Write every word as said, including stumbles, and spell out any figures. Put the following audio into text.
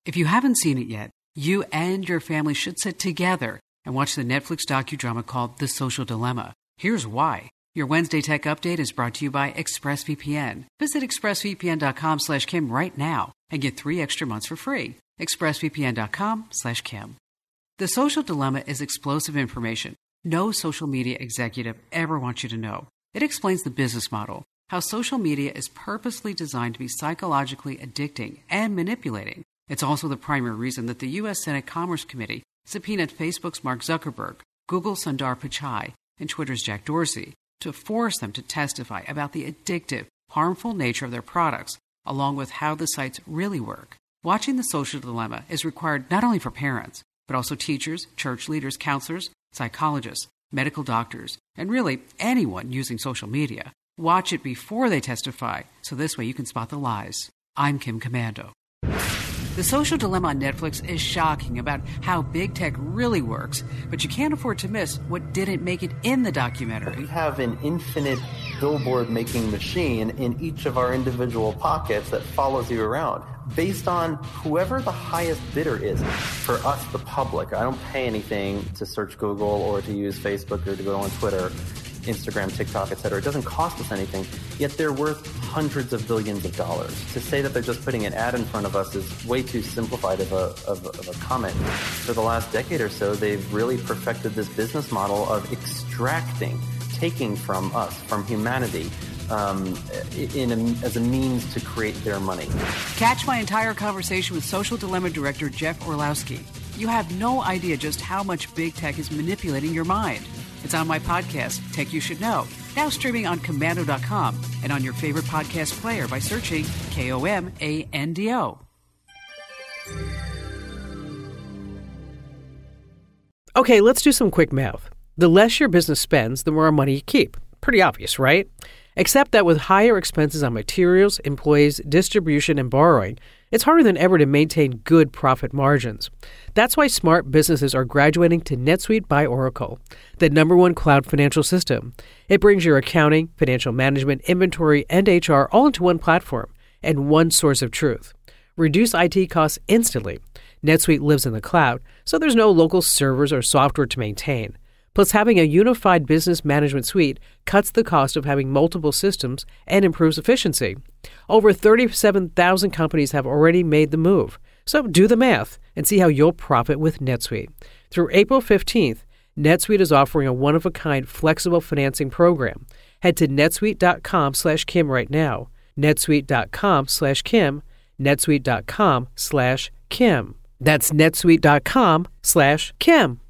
If you haven't seen it yet, you and your family should sit together and watch the Netflix docudrama called The Social Dilemma. Here's why. Your Wednesday Tech Update is brought to you by ExpressVPN. Visit expressvpn.com slash Kim right now and get three extra months for free. expressvpn.com slash Kim. The Social Dilemma is explosive information no social media executive ever wants you to know. It explains the business model, how social media is purposely designed to be psychologically addicting and manipulating. It's also the primary reason that the U S Senate Commerce Committee subpoenaed Facebook's Mark Zuckerberg, Google's Sundar Pichai, and Twitter's Jack Dorsey to force them to testify about the addictive, harmful nature of their products, along with how the sites really work. Watching The Social Dilemma is required not only for parents, but also teachers, church leaders, counselors, psychologists, medical doctors, and really anyone using social media. Watch it before they testify, so this way you can spot the lies. I'm Kim Commando. The Social Dilemma on Netflix is shocking about how big tech really works, but you can't afford to miss what didn't make it in the documentary. We have an infinite billboard-making machine in each of our individual pockets that follows you around based on whoever the highest bidder is. For us, the public, I don't pay anything to search Google or to use Facebook or to go on Twitter, Instagram, TikTok, et cetera. It doesn't cost us anything, yet they're worth hundreds of billions of dollars. To say that they're just putting an ad in front of us is way too simplified of a, of, of a comment. For the last decade or so, they've really perfected this business model of extracting, taking from us, from humanity, um, in a, as a means to create their money. Catch my entire conversation with Social Dilemma director Jeff Orlowski. You have no idea just how much big tech is manipulating your mind. It's on my podcast, Tech You Should Know, now streaming on Commando dot com and on your favorite podcast player by searching K O M A N D O. Okay, let's do some quick math. The less your business spends, the more money you keep. Pretty obvious, right? Except that with higher expenses on materials, employees, distribution, and borrowing, it's harder than ever to maintain good profit margins. That's why smart businesses are graduating to NetSuite by Oracle, the number one cloud financial system. It brings your accounting, financial management, inventory, and H R all into one platform and one source of truth. Reduce I T costs instantly. NetSuite lives in the cloud, so there's no local servers or software to maintain. Plus, having a unified business management suite cuts the cost of having multiple systems and improves efficiency. Over thirty-seven thousand companies have already made the move. So do the math and see how you'll profit with NetSuite. Through April fifteenth, NetSuite is offering a one-of-a-kind flexible financing program. Head to netsuite.com slash Kim right now. netsuite.com slash Kim. netsuite.com slash Kim. That's netsuite.com slash Kim.